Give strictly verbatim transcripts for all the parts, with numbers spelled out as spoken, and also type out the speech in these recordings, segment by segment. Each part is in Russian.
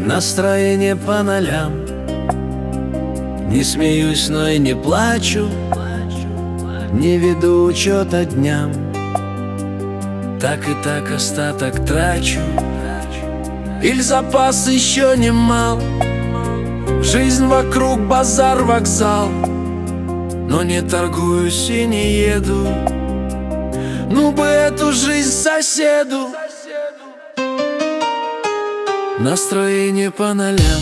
Настроение по нолям. Не смеюсь, но и не плачу, не веду учета дням. Так и так остаток трачу. Иль запас еще немал. Жизнь вокруг базар, вокзал. Но не торгуюсь и не еду. Ну бы эту жизнь соседу. Настроение по нолям.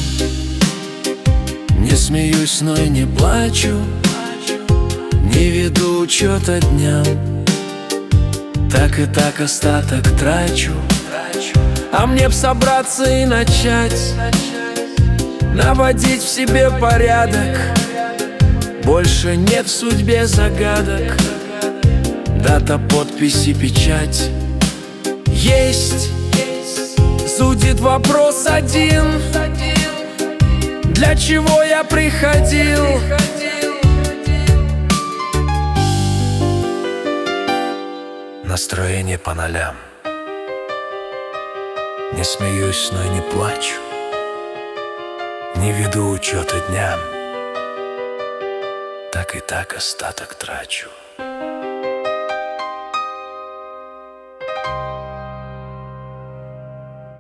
Не смеюсь, но и не плачу, не веду учета дням. Так и так остаток трачу. А мне б собраться и начать наводить в себе порядок. Больше нет в судьбе загадок. Дата, подпись и печать есть. Зудит вопрос один: для чего я приходил? Настроение по нолям. Не смеюсь, но и не плачу, не веду учета дням. Так и так остаток трачу.